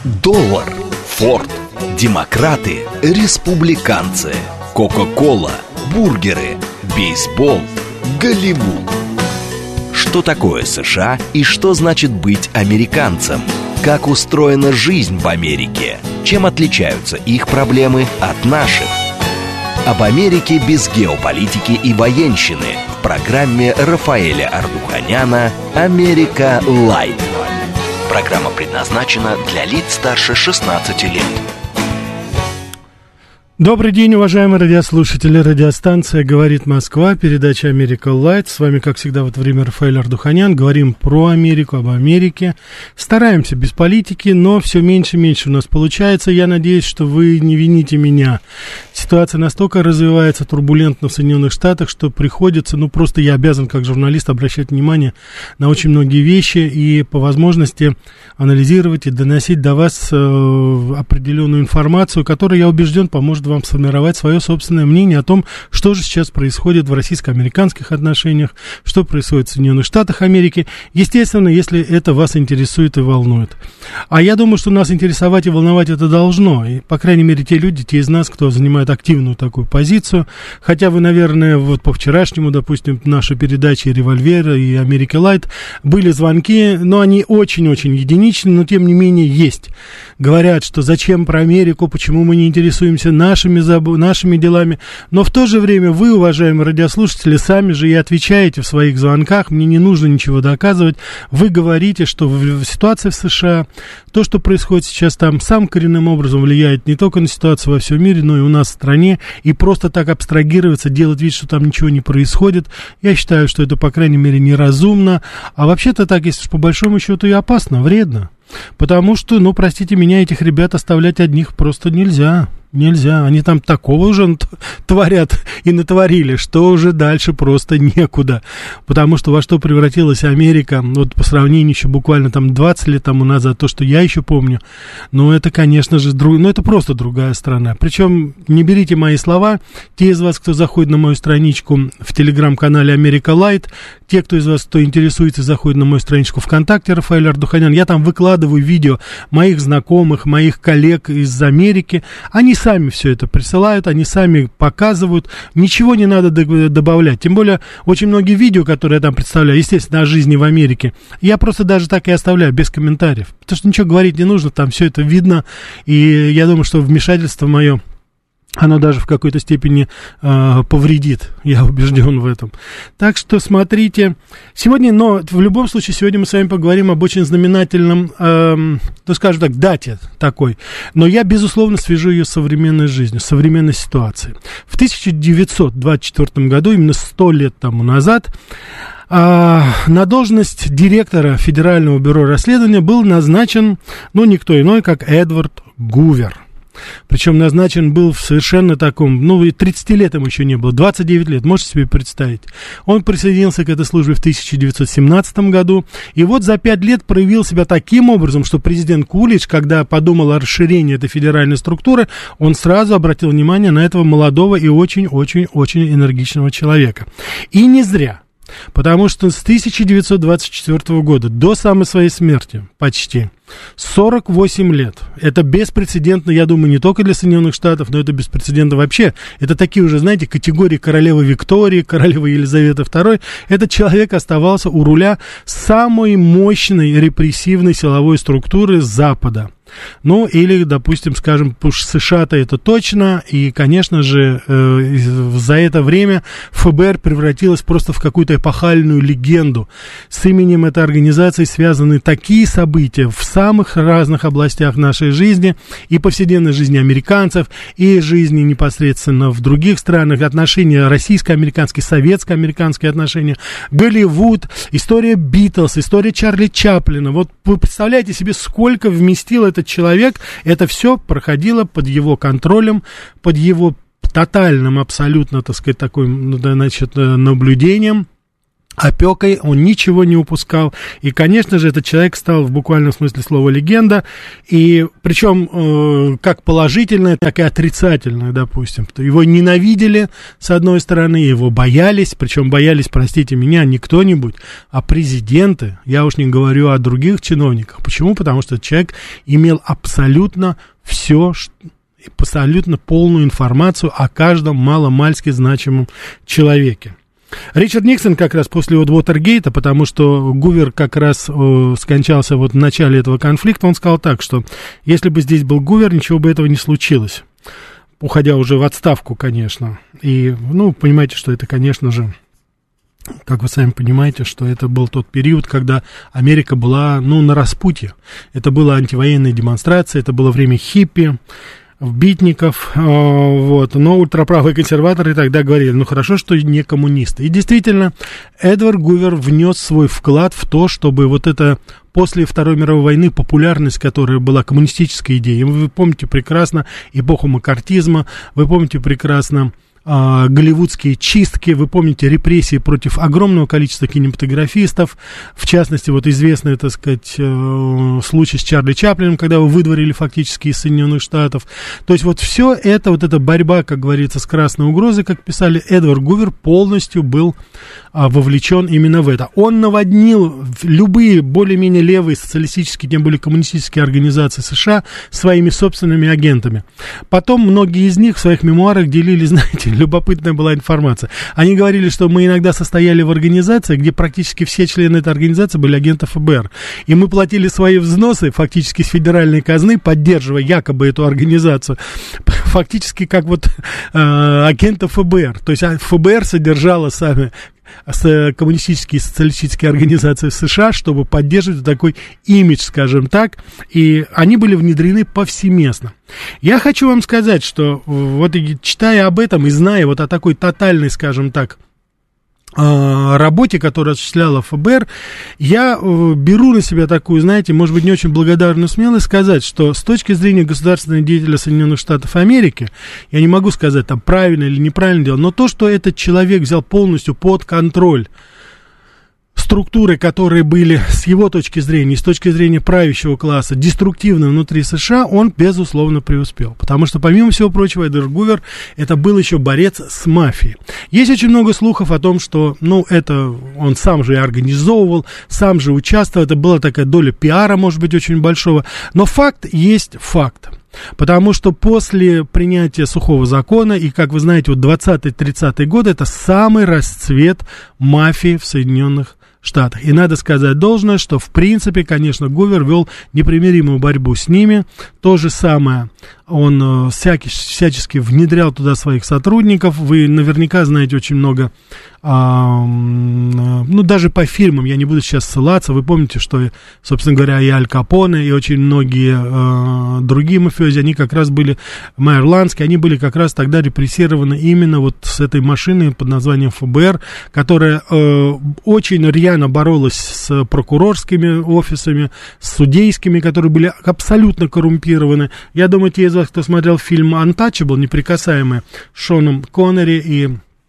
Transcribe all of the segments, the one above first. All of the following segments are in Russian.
Доллар, Форд, демократы, республиканцы, Кока-кола, бургеры, бейсбол, Голливуд. Что такое США и что значит быть американцем? Как устроена жизнь в Америке? Чем отличаются их проблемы от наших? Об Америке без геополитики и военщины в программе Рафаэля Ардуханяна «Америка Лайт». Программа предназначена для лиц старше 16 лет. Добрый день, уважаемые радиослушатели. Радиостанция «Говорит Москва», передача «Америка Лайт». С вами, как всегда, в это время Рафаэль Ардуханян. Говорим про Америку, об Америке. Стараемся без политики, но все меньше и меньше у нас получается. Я надеюсь, что вы не вините меня. Ситуация настолько развивается турбулентно в Соединенных Штатах, что приходится, просто я обязан, как журналист, обращать внимание на очень многие вещи и по возможности анализировать и доносить до вас определенную информацию, которая, я убежден, поможет вам сформировать свое собственное мнение о том, что же сейчас происходит в российско-американских отношениях, что происходит в Соединенных Штатах Америки, естественно, если это вас интересует и волнует. А я думаю, что нас интересовать и волновать это должно, и, по крайней мере, те люди, те из нас, кто занимает активную такую позицию, хотя вы, наверное, вот по вчерашнему, допустим, нашей передаче «Револьвер» и «Америка Лайт» были звонки, но они очень-очень единичны, но тем не менее есть. Говорят, что зачем про Америку, почему мы не интересуемся нашими делами, но в то же время вы, уважаемые радиослушатели, сами же и отвечаете в своих звонках, мне не нужно ничего доказывать, вы говорите, что ситуация в США, то, что происходит сейчас там, самым коренным образом влияет не только на ситуацию во всем мире, но и у нас в стране, и просто так абстрагироваться, делать вид, что там ничего не происходит, я считаю, что это, по крайней мере, неразумно, а вообще-то так, если по большому счету, и опасно, вредно, потому что, простите меня, этих ребят оставлять одних просто нельзя. Нельзя, они там такого уже творят и натворили, что уже дальше просто некуда, потому что во что превратилась Америка, вот по сравнению еще буквально там 20 лет тому назад, то, что я еще помню, это, конечно же, это просто другая страна, причем не берите мои слова, те из вас, кто заходит на мою страничку в телеграм-канале Америка Лайт, те, кто из вас, кто интересуется, заходит на мою страничку ВКонтакте Рафаэль Ардуханян, я там выкладываю видео моих знакомых, моих коллег из Америки, они сами все это присылают, они сами показывают, ничего не надо добавлять, тем более очень многие видео, которые я там представляю, естественно, о жизни в Америке, я просто даже так и оставляю, без комментариев, потому что ничего говорить не нужно, там все это видно, и я думаю, что вмешательство мое, оно даже в какой-то степени повредит, я убежден в этом. Так что смотрите, сегодня, но в любом случае, сегодня мы с вами поговорим об очень знаменательном, скажем так, дате такой, но я, безусловно, свяжу ее с современной жизнью, с современной ситуацией. В 1924 году, именно 100 лет тому назад, на должность директора Федерального бюро расследования был назначен, никто иной, как Эдвард Гувер. Причем назначен был в совершенно таком, и 30 лет ему еще не было, 29 лет, можете себе представить. Он присоединился к этой службе в 1917 году, и вот за 5 лет проявил себя таким образом, что президент Кулич, когда подумал о расширении этой федеральной структуры, он сразу обратил внимание на этого молодого и очень-очень-очень энергичного человека. И не зря. Потому что с 1924 года до самой своей смерти, почти 48 лет, это беспрецедентно, я думаю, не только для Соединенных Штатов, но это беспрецедентно вообще. Это такие уже, знаете, категории королевы Виктории, королевы Елизаветы II. Этот человек оставался у руля самой мощной репрессивной силовой структуры Запада. Или, допустим, скажем, США-то это точно, и, конечно же, за это время ФБР превратилось просто в какую-то эпохальную легенду. С именем этой организации связаны такие события в самых разных областях нашей жизни, и повседневной жизни американцев, и жизни непосредственно в других странах, отношения российско-американские, советско-американские отношения, Голливуд, история Битлз, история Чарли Чаплина. Вот вы представляете себе, сколько вместил этот человек, это все проходило под его контролем, под его тотальным абсолютно, таким наблюдением. опекой, он ничего не упускал, и, конечно же, этот человек стал в буквальном смысле слова легенда, и причем как положительное, так и отрицательное, допустим. Его ненавидели, с одной стороны, его боялись, причем боялись, простите меня, не кто-нибудь, а президенты, я уж не говорю о других чиновниках. Почему? Потому что человек имел абсолютно все, абсолютно полную информацию о каждом маломальски значимом человеке. Ричард Никсон как раз после Уотергейта, потому что Гувер как раз скончался вот в начале этого конфликта, он сказал так, что если бы здесь был Гувер, ничего бы этого не случилось, уходя уже в отставку, конечно. И, ну, понимаете, что это, конечно же, как вы сами понимаете, что это был тот период, когда Америка была, ну, на распутье. Это была антивоенная демонстрация, это было время хиппи, битников, вот, но ультраправые консерваторы тогда говорили, ну хорошо, что не коммунисты. И действительно, Эдвард Гувер внес свой вклад в то, чтобы вот это после Второй мировой войны популярность, которая была коммунистической идеей. Вы помните прекрасно эпоху маккартизма, вы помните прекрасно голливудские чистки, вы помните репрессии против огромного количества кинематографистов, в частности, вот известный, так сказать, случай с Чарли Чаплином, когда его выдворили фактически из Соединенных Штатов. То есть вот все это, вот эта борьба, как говорится, с красной угрозой, как писали, Эдвард Гувер полностью был вовлечен именно в это. Он наводнил любые более-менее левые социалистические, тем более коммунистические организации США своими собственными агентами. Потом многие из них в своих мемуарах делили, знаете, любопытная была информация. Они говорили, что мы иногда состояли в организации, где практически все члены этой организации были агенты ФБР. И мы платили свои взносы фактически с федеральной казны, поддерживая якобы эту организацию, фактически как вот агентов ФБР. То есть ФБР содержало сами коммунистические и социалистические организации в США, чтобы поддерживать такой имидж, скажем так, и они были внедрены повсеместно. Я хочу вам сказать, что вот читая об этом и зная вот о такой тотальной, скажем так, работе, которую осуществляла ФБР, я беру на себя такую, знаете, может быть, не очень благодарную смелость сказать, что с точки зрения государственного деятеля Соединенных Штатов Америки, я не могу сказать, там, правильно или неправильно дело, но то, что этот человек взял полностью под контроль структуры, которые были с его точки зрения и с точки зрения правящего класса деструктивны внутри США, он, безусловно, преуспел. Потому что, помимо всего прочего, Эдвард Гувер это был еще борец с мафией. Есть очень много слухов о том, что, ну, это он сам же и организовывал, сам же участвовал, это была такая доля пиара, может быть, очень большого. Но факт есть факт. Потому что после принятия сухого закона, и, как вы знаете, вот 20-30-е годы, это самый расцвет мафии в Соединенных Штатах. И надо сказать должное, что, в принципе, конечно, Гувер вел непримиримую борьбу с ними. То же самое, он всячески внедрял туда своих сотрудников. Вы наверняка знаете очень много, ну, даже по фильмам, я не буду сейчас ссылаться, вы помните, что, собственно говоря, и Аль Капоне, и очень многие другие мафиози, они как раз были, майерландские, они были как раз тогда репрессированы именно вот с этой машиной под названием ФБР, которая очень рьяно боролась с прокурорскими офисами, с судейскими, которые были абсолютно коррумпированы. Я думаю, те из вас, кто смотрел фильм «Untouchable», «Неприкасаемые», с Шоном Коннери и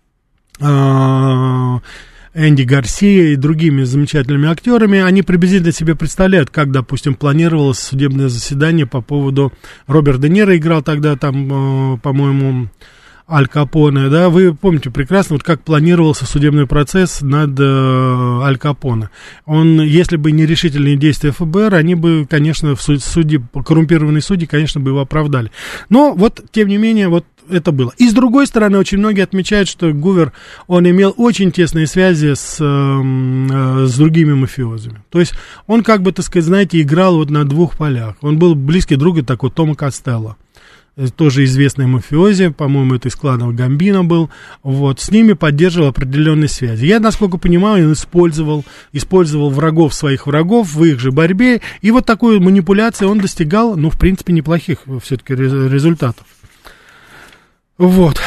Энди Гарсия и другими замечательными актерами, они приблизительно себе представляют, как, допустим, планировалось судебное заседание по поводу... Роберт Де Ниро играл тогда там, по-моему, Аль Капоне, да, вы помните прекрасно, вот как планировался судебный процесс над Аль Капоне. Он, если бы не решительные действия ФБР, они бы, конечно, коррумпированные судьи, конечно, бы его оправдали. Но вот, тем не менее, вот это было. И с другой стороны, очень многие отмечают, что Гувер, он имел очень тесные связи с другими мафиозами. То есть он, как бы, так сказать, знаете, играл вот на двух полях. Он был близкий друг такой Тома Костелло, тоже известный мафиози, по-моему, это из клана Гамбино был, вот, с ними поддерживал определенные связи. Я, насколько понимаю, он использовал врагов своих врагов в их же борьбе, и вот такой манипуляцией он достигал, ну, в принципе, неплохих все-таки результатов. Вот.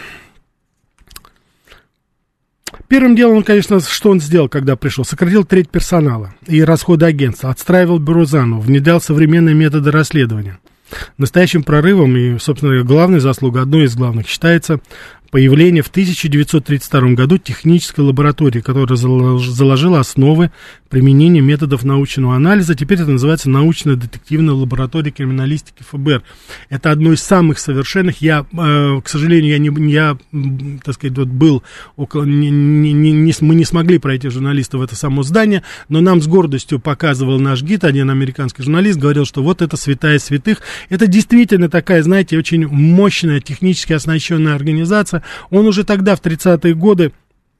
Первым делом, он, конечно, что он сделал, когда пришел? Сократил треть персонала и расходы агентства, отстраивал бюро заново, внедрял современные методы расследования. Настоящим прорывом и, собственно, главной заслугой, одной из главных, считается появление в 1932 году технической лаборатории, которая заложила основы применения методов научного анализа. Теперь это называется научно-детективная лаборатория криминалистики ФБР. Это одно из самых совершенных. Я, к сожалению, так сказать, вот был около, мы не смогли пройти, журналисты, в это само здание, но нам с гордостью показывал наш гид, один американский журналист, говорил, что вот это святая святых. Это действительно такая, знаете, очень мощная, технически оснащенная организация. Он уже тогда, в 30-е годы,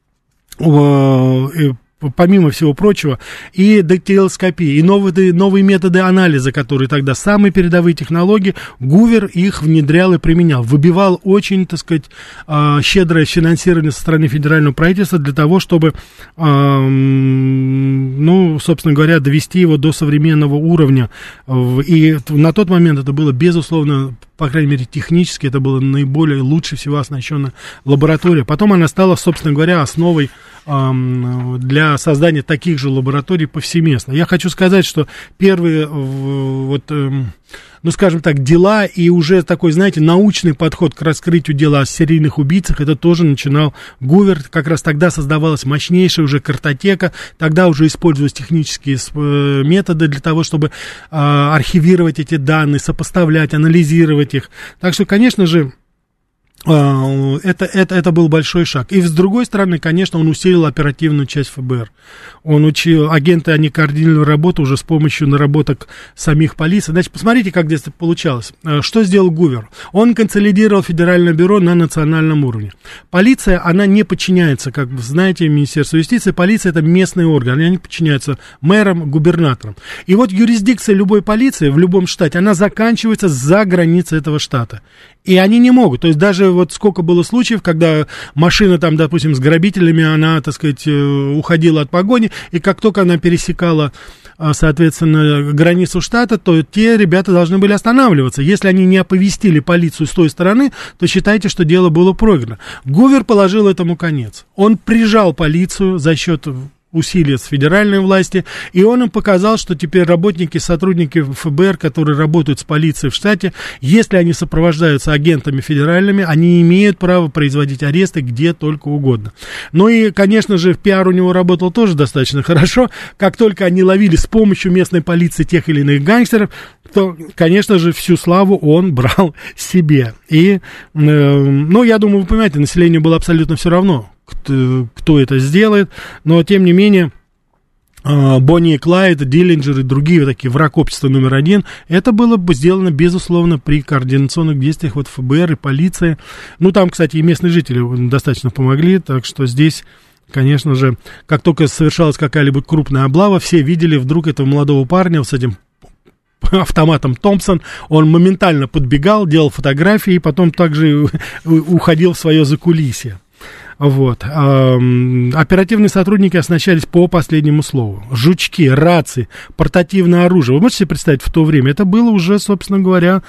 помимо всего прочего, и дактилоскопия, и новые методы анализа, которые тогда самые передовые технологии, Гувер их внедрял и применял. Выбивал очень, так сказать, щедрое финансирование со стороны федерального правительства для того, чтобы, собственно говоря, довести его до современного уровня. И на тот момент это было, безусловно, по крайней мере, технически, это была наиболее лучше всего оснащенная лаборатория. Потом она стала, собственно говоря, основой для создания таких же лабораторий повсеместно. Я хочу сказать, что первые, скажем так, дела и уже такой, знаете, научный подход к раскрытию дела о серийных убийцах, это тоже начинал Гувер. Как раз тогда создавалась мощнейшая уже картотека, тогда уже использовались технические методы для того, чтобы архивировать эти данные, сопоставлять, анализировать их. Так что, конечно же, это был большой шаг. И с другой стороны, конечно, он усилил оперативную часть ФБР. Он учил, агенты, они координировали работу уже с помощью наработок самих полиции. Значит, посмотрите, как здесь получалось. Что сделал Гувер? Он консолидировал федеральное бюро на национальном уровне. Полиция, она не подчиняется, как вы знаете, Министерству юстиции. Полиция — это местный орган, они подчиняются мэрам, губернаторам. И вот юрисдикция любой полиции в любом штате, она заканчивается за границей этого штата. И они не могут, то есть даже вот сколько было случаев, когда машина там, допустим, с грабителями, она, так сказать, уходила от погони, и как только она пересекала, соответственно, границу штата, то те ребята должны были останавливаться. Если они не оповестили полицию с той стороны, то считайте, что дело было проиграно. Гувер положил этому конец. Он прижал полицию за счет усилия с федеральной власти, и он им показал, что теперь работники, сотрудники ФБР, которые работают с полицией в штате, если они сопровождаются агентами федеральными, они имеют право производить аресты где только угодно. Ну и, конечно же, пиар у него работал тоже достаточно хорошо. Как только они ловили с помощью местной полиции тех или иных гангстеров, то, конечно же, всю славу он брал себе. И, я думаю, вы понимаете, населению было абсолютно все равно, кто это сделает, но, тем не менее, Бонни и Клайд, Диллинджер и другие такие, враг общества номер один, это было бы сделано, безусловно, при координационных действиях вот ФБР и полиции. Там, кстати, и местные жители достаточно помогли, так что здесь, конечно же, как только совершалась какая-либо крупная облава, все видели вдруг этого молодого парня с этим автоматом Томпсон, он моментально подбегал, делал фотографии и потом также уходил в свое закулисье. Вот. Оперативные сотрудники оснащались по последнему слову. Жучки, рации, портативное оружие. Вы можете себе представить, в то время это было уже, собственно говоря,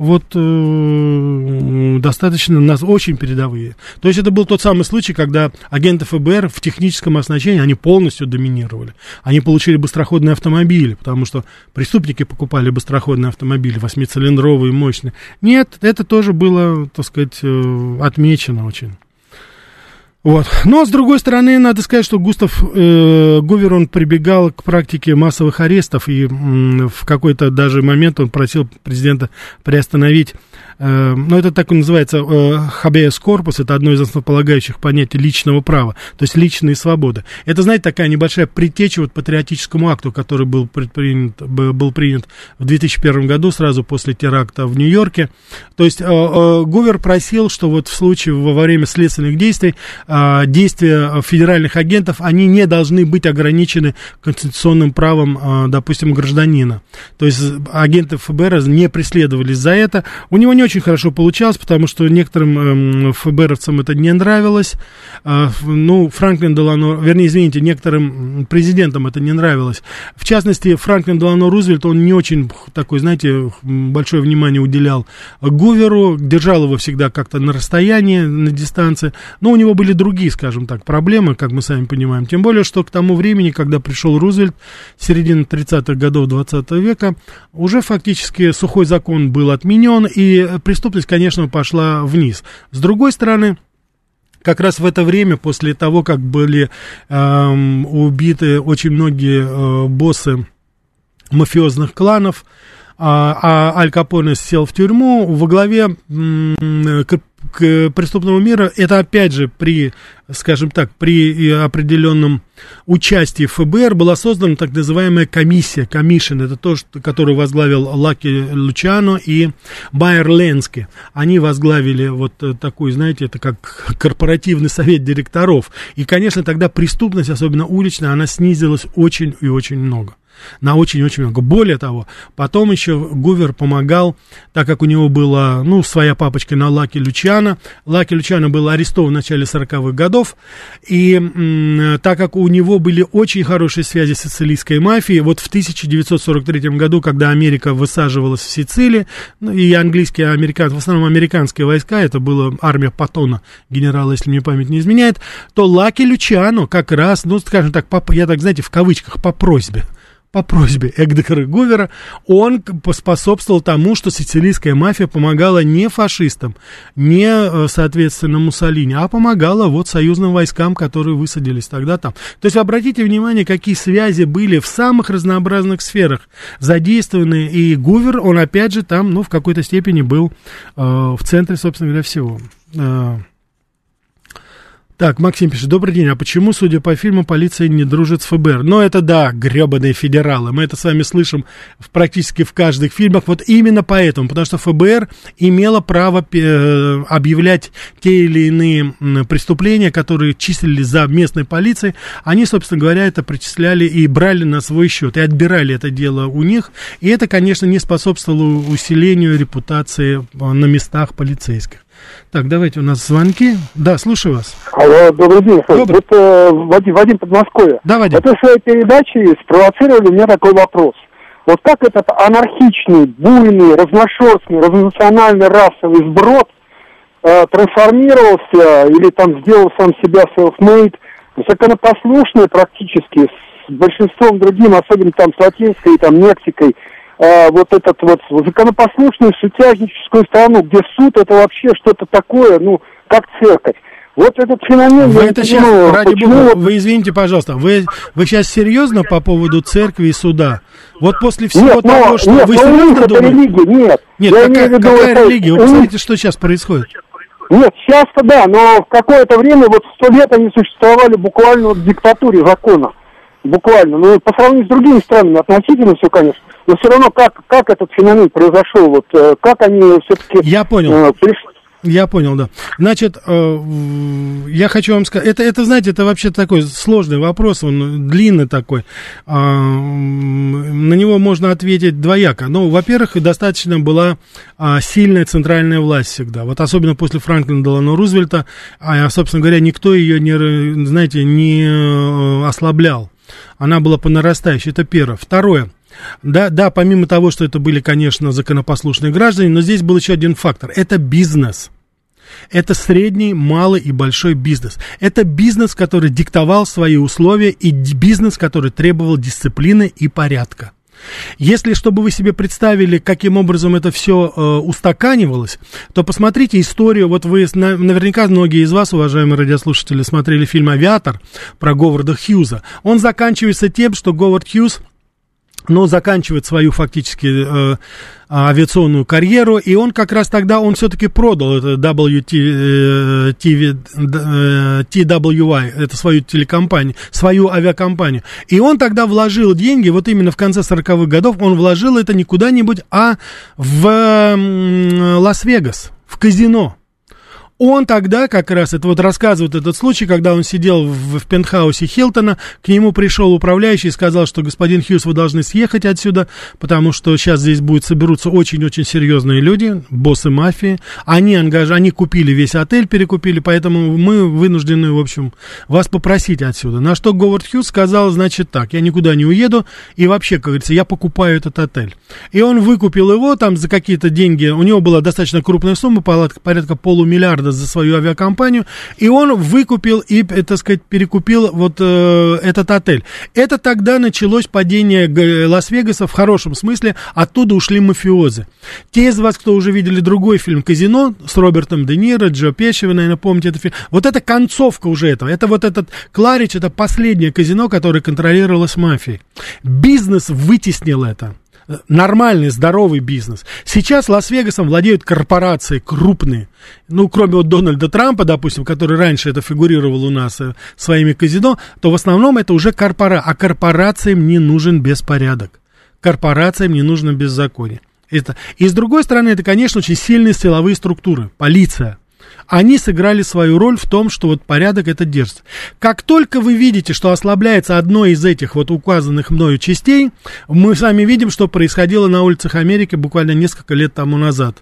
достаточно очень передовые. То есть это был тот самый случай, когда агенты ФБР в техническом оснащении, они полностью доминировали. Они получили быстроходные автомобили, потому что преступники покупали быстроходные автомобили, 8-цилиндровые, мощные. Нет, это тоже было, так сказать, отмечено очень. Вот. Но, с другой стороны, надо сказать, что Гувер, он прибегал к практике массовых арестов, и в какой-то даже момент он просил президента приостановить, это так и называется, habeas corpus, это одно из основополагающих понятий личного права, то есть личные свободы. Это, знаете, такая небольшая предтеча патриотическому акту, который был принят в 2001 году, сразу после теракта в Нью-Йорке. То есть Гувер просил, что вот в случае, во время следственных действий, действия федеральных агентов, они не должны быть ограничены конституционным правом, допустим, гражданина. То есть агенты ФБР не преследовались за это. У него не очень хорошо получалось, потому что некоторым ФБРовцам это не нравилось. Франклин Делано, некоторым президентам это не нравилось. В частности, Франклин Делано Рузвельт, он не очень такой, знаете, большое внимание уделял Гуверу, держал его всегда как-то на расстоянии, на дистанции, но у него были другие, скажем так, проблемы, как мы сами понимаем. Тем более, что к тому времени, когда пришел Рузвельт, середина 30-х годов 20 века, уже фактически сухой закон был отменен, и преступность, конечно, пошла вниз. С другой стороны, Как раз в это время, после того, как были убиты очень многие боссы мафиозных кланов, Аль Капоне сел в тюрьму, во главе преступного мира, это опять же при, скажем так, при определенном участии ФБР была создана так называемая комиссия, комишн, это то, которую возглавил Лаки Лучано и Байер Ленски. Они возглавили вот такой, знаете, это как корпоративный совет директоров. И, конечно, тогда преступность, особенно уличная, она снизилась очень и очень много. На очень-очень много. Более того, потом еще Гувер помогал, так как у него была, своя папочка на Лаки Лучано. Лаки Лучано был арестован в начале 40-х годов, и так как у него были очень хорошие связи с сицилийской мафией, вот в 1943 году, когда Америка высаживалась в Сицилии, и английские, американцы, в основном американские войска, это была армия Паттона, генерала, если мне память не изменяет, то Лаки Лучано как раз, скажем так, я так, знаете, в кавычках, по просьбе Эдгара Гувера, он поспособствовал тому, что сицилийская мафия помогала не фашистам, не, соответственно, Муссолини, а помогала вот союзным войскам, которые высадились тогда там. То есть обратите внимание, какие связи были в самых разнообразных сферах задействованы, и Гувер, он опять же там, в какой-то степени был в центре, собственно говоря, всего. Так, Максим пишет: добрый день, а почему, судя по фильму, полиция не дружит с ФБР? Это да, гребаные федералы, мы это с вами слышим практически в каждых фильмах, вот именно поэтому, потому что ФБР имело право объявлять те или иные преступления, которые числились за местной полицией, они, собственно говоря, это причисляли и брали на свой счет, и отбирали это дело у них, и это, конечно, не способствовало усилению репутации на местах полицейских. Так, давайте, у нас звонки. Да, слушаю вас. Алло, добрый день. Добрый. Вот Вадим Подмосковье. Да, Вадим. Вот вы в своей передаче спровоцировали у меня такой вопрос. Вот как этот анархичный, буйный, разношерстный, разнонациональный расовый сброд трансформировался или там сделал сам себя self-made, законопослушный практически, с большинством другим, особенно там с Латинской, там, Мексикой, вот этот вот законопослушную сутяжническую страну, где суд это вообще что-то такое, как церковь. Вот этот феномен... Вы это сейчас, ради бога, вы извините, пожалуйста, вы сейчас серьезно по поводу церкви и суда? Вот после всего того, что вы серьезно думаете? Нет, какая религия? Вы посмотрите, что сейчас происходит. Нет, сейчас-то да, но в какое-то время, 100 лет они существовали буквально в диктатуре закона. Буквально. По сравнению с другими странами, относительно все, конечно. Но все равно, как этот феномен произошел, как они все-таки... Я понял, да. Значит, я хочу вам сказать, это, знаете, это вообще такой сложный вопрос, он длинный такой. На него можно ответить двояко. Во-первых, достаточно была сильная центральная власть всегда. Вот особенно после Франклина Делано Рузвельта, собственно говоря, никто ее не ослаблял. Она была по нарастающей, это первое. Второе. Да, помимо того, что это были, конечно, законопослушные граждане, но здесь был еще один фактор. Это бизнес. Это средний, малый и большой бизнес. Это бизнес, который диктовал свои условия, и бизнес, который требовал дисциплины и порядка. Если, чтобы вы себе представили, каким образом это все устаканивалось, то посмотрите историю. Вот вы, наверняка многие из вас, уважаемые радиослушатели, смотрели фильм «Авиатор» про Говарда Хьюза. Он заканчивается тем, что Говард Хьюз заканчивает свою фактически авиационную карьеру, и он как раз тогда, он все-таки продал это TWI, это свою телекомпанию, свою авиакомпанию, и он тогда вложил деньги, вот именно в конце 40-х годов, он вложил это не куда-нибудь, а в Лас-Вегас, в казино. Он тогда как раз, это вот рассказывает этот случай, когда он сидел в пентхаусе Хилтона, к нему пришел управляющий и сказал, что господин Хьюз, вы должны съехать отсюда, потому что сейчас здесь соберутся очень-очень серьезные люди, боссы мафии, они купили весь отель, перекупили, поэтому мы вынуждены, в общем, вас попросить отсюда. На что Говард Хьюз сказал, значит так, я никуда не уеду, и вообще, как говорится, я покупаю этот отель. И он выкупил его там за какие-то деньги, у него была достаточно крупная сумма, порядка $500 million бизнес, за свою авиакомпанию, и он выкупил и, так сказать, перекупил вот этот отель. Это тогда началось падение Лас-Вегаса в хорошем смысле, оттуда ушли мафиозы. Те из вас, кто уже видели другой фильм «Казино» с Робертом Де Ниро, Джо Пеши, вы, наверное, помните этот фильм, вот это концовка уже этого, это вот этот Кларич, это последнее казино, которое контролировалось мафией. Бизнес вытеснил это. Нормальный, здоровый бизнес. Сейчас Лас-Вегасом владеют корпорации крупные. Ну, кроме вот Дональда Трампа, допустим, который раньше это фигурировал у нас своими казино, то в основном это уже а корпорациям не нужен беспорядок. Корпорациям не нужно беззаконие. Это. И с другой стороны, это, конечно, очень сильные силовые структуры. Полиция. Они сыграли свою роль в том, что вот порядок это держится. Как только вы видите, что ослабляется одно из этих вот указанных мною частей, мы сами видим, что происходило на улицах Америки буквально несколько лет тому назад.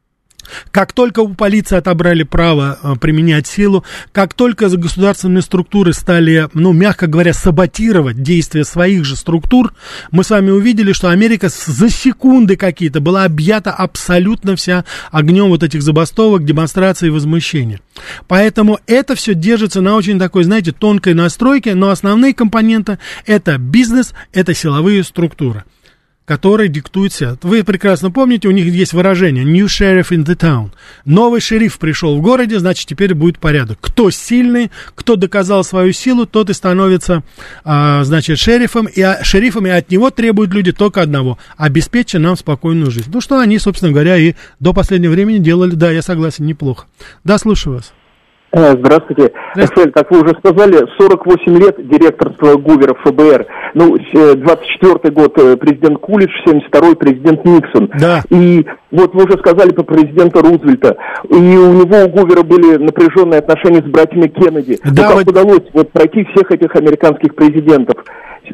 Как только у полиции отобрали право применять силу, как только государственные структуры стали, ну, мягко говоря, саботировать действия своих же структур, мы с вами увидели, что Америка за секунды какие-то была объята абсолютно вся огнем вот этих забастовок, демонстраций и возмущения. Поэтому это все держится на очень такой, знаете, тонкой настройке, но основные компоненты — это бизнес, это силовые структуры, которые диктуют себя. Вы прекрасно помните, у них есть выражение «New sheriff in the town». Новый шериф пришел в городе, значит, теперь будет порядок. Кто сильный, кто доказал свою силу, тот и становится, значит, шерифом, и от него требуют люди только одного — обеспечить нам спокойную жизнь. Ну, что они, собственно говоря, и до последнего времени делали. Да, я согласен, неплохо. Да, слушаю вас. Здравствуйте. Рафаэль, как вы уже сказали, 48 лет директорства ГУВера ФБР. Ну, 24-й год президент Кулич, 72-й президент Никсон. Да. И вот вы уже сказали про президента Рузвельта. И у него, у ГУВера, были напряженные отношения с братьями Кеннеди. Да, как удалось вот пройти всех этих американских президентов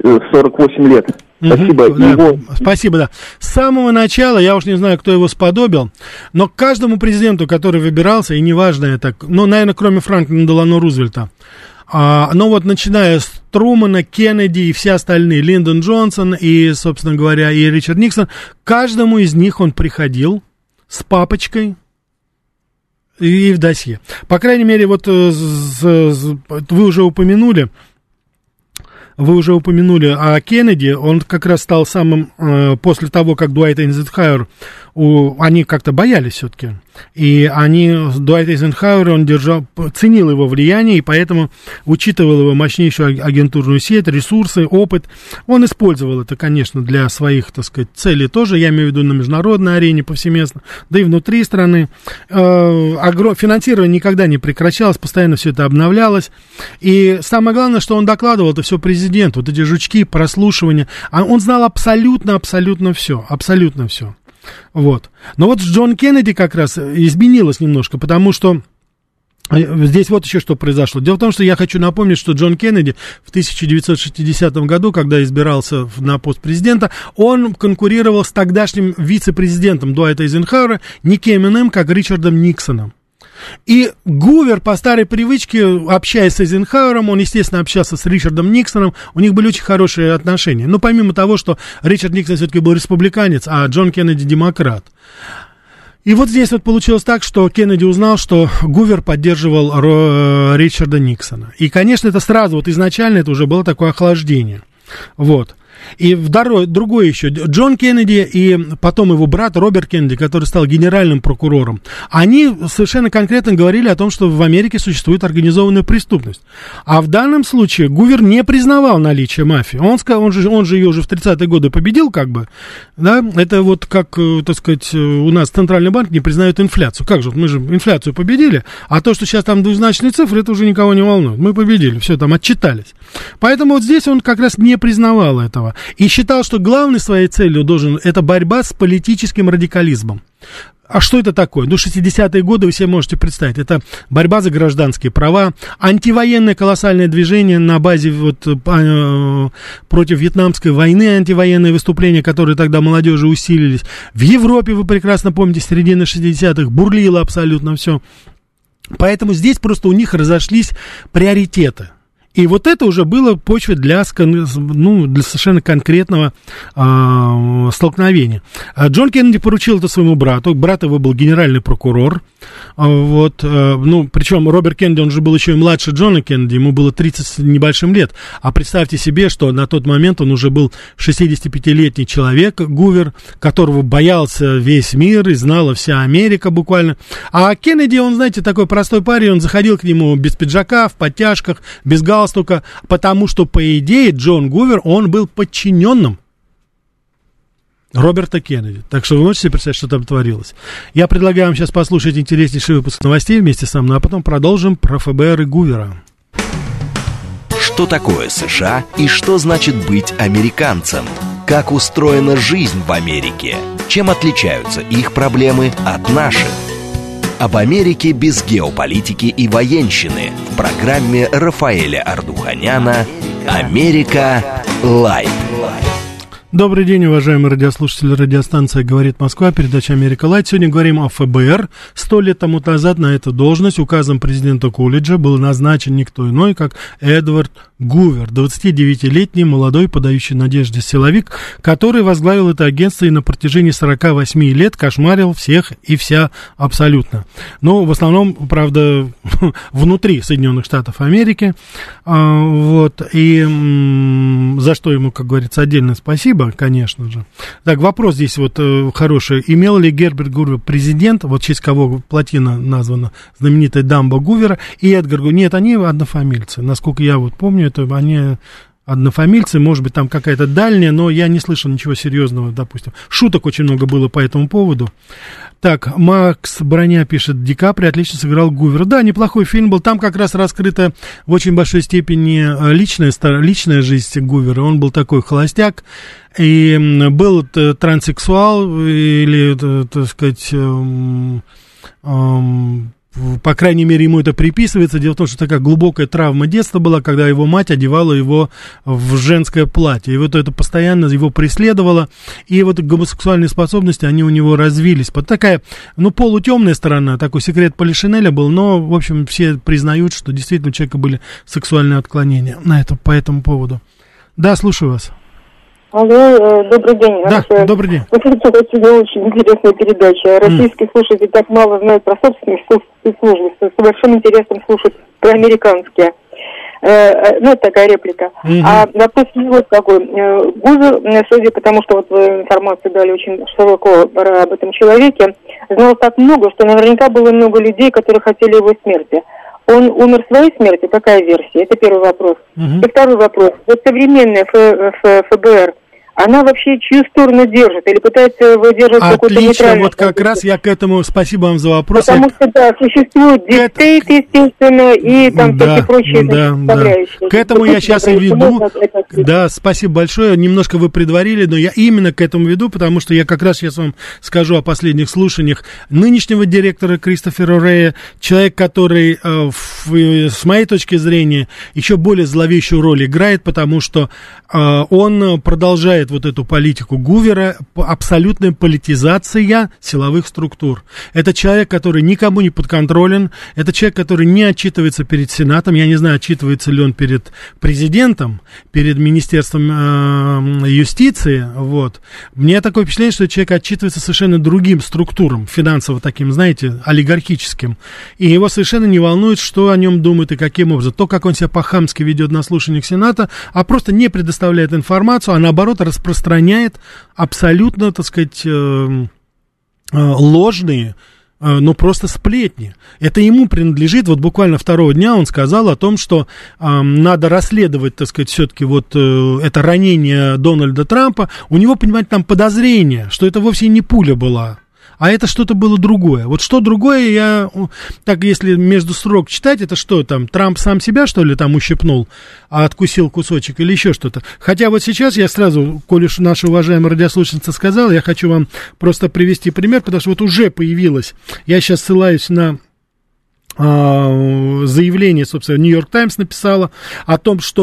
48 лет? Спасибо. Да, спасибо, да. С самого начала, я уж не знаю, кто его сподобил, но к каждому президенту, который выбирался, и неважно это, ну, наверное, кроме Франклина Делано Рузвельта, но вот начиная с Трумана, Кеннеди и все остальные, Линдон Джонсон и, собственно говоря, и Ричард Никсон, каждому из них он приходил с папочкой и в досье. По крайней мере, вот вы уже упомянули о Кеннеди, он как раз стал самым, после того, как Дуайт Эйзенхауэр, они как-то боялись все-таки, и Дуайт Эйзенхауэр, он ценил его влияние, и поэтому учитывал его мощнейшую агентурную сеть, ресурсы, опыт. Он использовал это, конечно, для своих, так сказать, целей тоже, я имею в виду на международной арене повсеместно, да и внутри страны. Финансирование никогда не прекращалось, постоянно все это обновлялось, и самое главное, что он докладывал это все президенту, вот эти жучки, прослушивания, он знал абсолютно все. Вот. Но вот с Джон Кеннеди как раз изменилось немножко, потому что здесь вот еще что произошло. Дело в том, что я хочу напомнить, что Джон Кеннеди в 1960 году, когда избирался на пост президента, он конкурировал с тогдашним вице-президентом Дуайта Эйзенхауэра, никем иным, как Ричардом Никсоном. И Гувер по старой привычке, общаясь с Эйзенхауэром, он, естественно, общался с Ричардом Никсоном, у них были очень хорошие отношения. Но помимо того, что Ричард Никсон все-таки был республиканец, а Джон Кеннеди демократ. И вот здесь вот получилось так, что Кеннеди узнал, что Гувер поддерживал Ричарда Никсона. И, конечно, это сразу, вот изначально это уже было такое охлаждение. Вот. И другое еще, Джон Кеннеди и потом его брат Роберт Кеннеди, который стал генеральным прокурором, они совершенно конкретно говорили о том, что в Америке существует организованная преступность. А в данном случае Гувер не признавал наличие мафии. Он же ее уже в 30-е годы победил, как бы, да, это вот как, так сказать, у нас Центральный банк не признает инфляцию. Как же, мы же инфляцию победили, а то, что сейчас там двузначные цифры, это уже никого не волнует. Мы победили, все, там отчитались. Поэтому вот здесь он как раз не признавал этого. И считал, что главной своей целью это борьба с политическим радикализмом. А что это такое? Ну, 60-е годы вы себе можете представить. Это борьба за гражданские права, антивоенное колоссальное движение на базе против Вьетнамской войны, антивоенные выступления, которые тогда молодежи усилились. В Европе, вы прекрасно помните, середины 60-х бурлило абсолютно все. Поэтому здесь просто у них разошлись приоритеты. И вот это уже было почвой для совершенно конкретного столкновения. Джон Кеннеди поручил это своему брату. Брат его был генеральный прокурор. Причем Роберт Кеннеди, он же был еще и младше Джона Кеннеди, ему было 30 с небольшим лет. А представьте себе, что на тот момент он уже был 65-летний человек, Гувер, которого боялся весь мир и знала вся Америка буквально. А Кеннеди, он, знаете, такой простой парень, он заходил к нему без пиджака, в подтяжках, без галстука, потому что, по идее, Джон Гувер, он был подчиненным Роберта Кеннеди. Так что вы можете себе представить, что там творилось. Я предлагаю вам сейчас послушать интереснейший выпуск новостей вместе со мной, а потом продолжим про ФБР и Гувера. Что такое США и что значит быть американцем? Как устроена жизнь в Америке? Чем отличаются их проблемы от наших? Об Америке без геополитики и военщины в программе Рафаэля Ардуханяна «Америка Лайв». Добрый день, уважаемые радиослушатели. Радиостанция «Говорит Москва», передача «Америка Лайт». Сегодня говорим о ФБР. 100 лет тому назад на эту должность указом президента Кулиджа был назначен никто иной, как Эдвард Гувер, 29-летний молодой подающий надежды силовик, который возглавил это агентство и на протяжении 48 лет кошмарил всех и вся абсолютно. Но в основном, правда, внутри Соединенных Штатов Америки. И за что ему, как говорится, отдельное спасибо. Конечно же. Так, вопрос здесь вот хороший. Имел ли Герберт Гувер президент, вот в честь кого плотина названа, знаменитая дамба Гувера, и Эдгар Гувер? Нет, они однофамильцы. Насколько я вот помню, это они однофамильцы, может быть, там какая-то дальняя, но я не слышал ничего серьезного, допустим. Шуток очень много было по этому поводу. Так, Макс Броня пишет, Ди Каприо отлично сыграл Гувера. Да, неплохой фильм был. Там как раз раскрыта в очень большой степени личная жизнь Гувера. Он был такой холостяк и был транссексуал или, так сказать, по крайней мере, ему это приписывается. Дело в том, что такая глубокая травма детства была, когда его мать одевала его в женское платье. И вот это постоянно его преследовало. И вот гомосексуальные способности, они у него развились. Вот такая, полутемная сторона, такой секрет Полишинеля был. Но, в общем, все признают, что действительно у человека были сексуальные отклонения по этому поводу. Да, слушаю вас. Алло, добрый день. Да, добрый день. Это сегодня очень интересная передача. Российские слушатели так мало знают про собственных спецслужб. Совершенно интересно слушать про американские. Это такая реплика. А вопрос вот какой. Гувер, судя по тому, что вот вы информацию дали очень широко об этом человеке, знал так много, что наверняка было много людей, которые хотели его смерти. Он умер своей смертью? Какая версия? Это первый вопрос. И второй вопрос. Вот современная ФБР, она вообще чью сторону держит? Или пытается его держать какой-то нейтральный? Отлично, вот как раз я к этому, спасибо вам за вопрос. Потому что, да, существует диктейт, естественно, и там такие прочие составляющие. К этому я сейчас и веду. Да, спасибо большое. Немножко вы предварили, но я именно к этому веду, потому что я как раз сейчас вам скажу о последних слушаниях нынешнего директора Кристофера Рэя, человек, который, с моей точки зрения, еще более зловещую роль играет, потому что он продолжает вот эту политику Гувера, абсолютная политизация силовых структур. Это человек, который никому не подконтролен, это человек, который не отчитывается перед Сенатом, я не знаю, отчитывается ли он перед президентом, перед Министерством юстиции, вот. Мне такое впечатление, что человек отчитывается совершенно другим структурам, финансово таким, знаете, олигархическим, и его совершенно не волнует, что о нем думают и каким образом. То, как он себя по-хамски ведет на слушаниях Сената, а просто не предоставляет информацию, а наоборот распространяет абсолютно, так сказать, ложные, но просто сплетни. Это ему принадлежит. Вот буквально второго дня он сказал о том, что надо расследовать, так сказать, все-таки вот это ранение Дональда Трампа. У него, понимаете, там подозрение, что это вовсе не пуля была, а это что-то было другое. Вот что другое, я, так если между строк читать, это что там, Трамп сам себя, что ли, там ущипнул, а откусил кусочек или еще что-то. Хотя вот сейчас я сразу, коль уж наша уважаемая радиослушательница сказала, я хочу вам просто привести пример, потому что вот уже появилось, я сейчас ссылаюсь на заявление, собственно, Нью-Йорк Таймс написала о том, что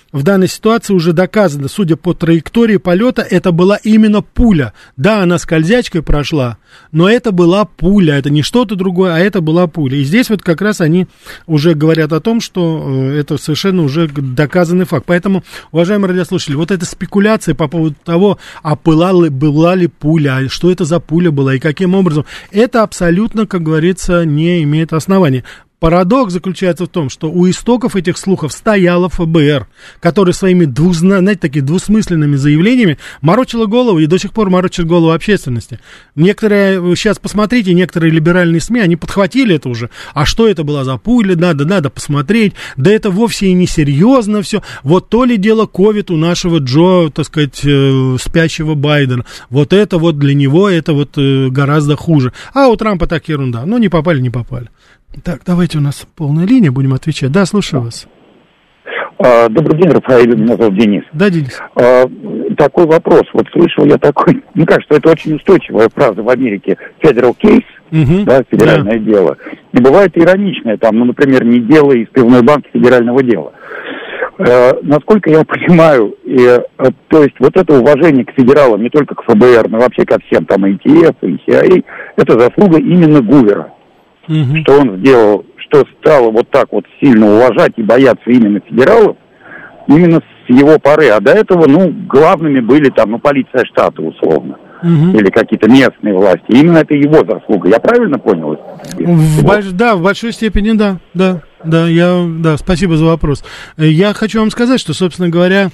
в данной ситуации уже доказано, судя по траектории полета, это была именно пуля. Да, она скользячкой прошла, но это была пуля, это не что-то другое, а это была пуля. И здесь вот как раз они уже говорят о том, что это совершенно уже доказанный факт. Поэтому, уважаемые радиослушатели, вот эта спекуляция по поводу того, а была ли пуля, а что это за пуля была и каким образом, это абсолютно, как говорится, не имеет основания. Парадокс заключается в том, что у истоков этих слухов стояла ФБР, которая своими такими двусмысленными заявлениями морочила голову и до сих пор морочит голову общественности. Некоторые, сейчас посмотрите, некоторые либеральные СМИ, они подхватили это уже. А что это была за пуля? Надо посмотреть. Да это вовсе и не серьезно все. Вот то ли дело ковид у нашего Джо, так сказать, спящего Байдена. Вот это вот для него это вот гораздо хуже. А у Трампа так ерунда. Ну, не попали. Так, давайте, у нас полная линия, будем отвечать. Да, слушаю вас. Добрый день, Рафаэль, меня зовут Денис. Да, Денис. Такой вопрос. Вот слышал я такой, мне кажется, это очень устойчивая фраза в Америке. Federal case, да, федеральное дело. И бывает ироничное, там, например, не дело из пивной банки федерального дела. Насколько я понимаю, то есть вот это уважение к федералам, не только к ФБР, но вообще ко всем, там, ИТФ, и CIA, это заслуга именно Гувера. Что он сделал, что стало вот так вот сильно уважать и бояться именно федералов, именно с его поры. А до этого, главными были там, полиция штата, условно. Или какие-то местные власти. Именно это его заслуга. Я правильно понял? Да, в большой степени, да. Спасибо за вопрос. Я хочу вам сказать, что, собственно говоря,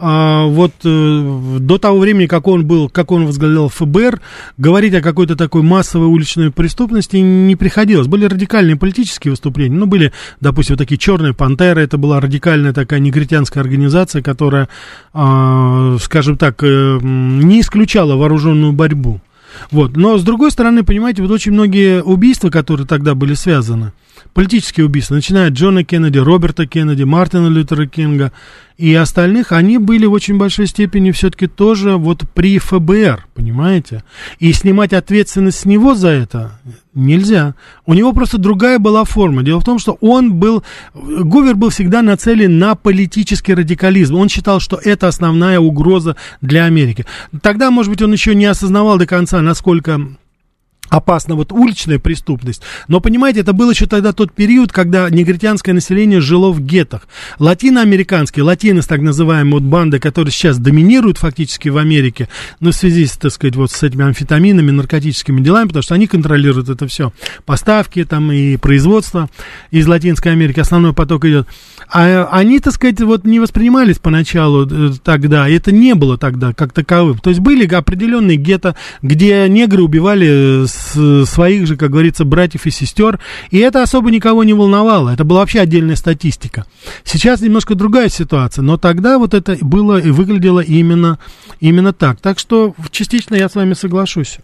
до того времени, как он возглавлял ФБР, говорить о какой-то такой массовой уличной преступности не приходилось. Были радикальные политические выступления, были, допустим, вот такие «Черные пантеры», это была радикальная такая негритянская организация, которая, скажем так, не исключала вооруженную борьбу. Вот. Но, с другой стороны, понимаете, вот очень многие убийства, которые тогда были связаны, политические убийства, начиная от Джона Кеннеди, Роберта Кеннеди, Мартина Лютера Кинга и остальных, они были в очень большой степени все-таки тоже вот при ФБР, понимаете? И снимать ответственность с него за это нельзя. У него просто другая была форма. Дело в том, что Гувер был всегда нацелен на политический радикализм. Он считал, что это основная угроза для Америки. Тогда, может быть, он еще не осознавал до конца, насколько опасна вот уличная преступность. Но, понимаете, это был еще тогда тот период, когда негритянское население жило в геттах. Латиноамериканские, латинос, так называемые вот банды, которые сейчас доминируют фактически в Америке, в связи, так сказать, вот с этими амфетаминами, наркотическими делами, потому что они контролируют это все. Поставки там и производство из Латинской Америки, основной поток идет. А они, так сказать, вот не воспринимались поначалу тогда, и это не было тогда как таковым. То есть были определенные гетто, где негры убивали своих же, как говорится, братьев и сестер, и это особо никого не волновало, это была вообще отдельная статистика. Сейчас немножко другая ситуация, но тогда вот это было и выглядело именно так. Так что частично я с вами соглашусь.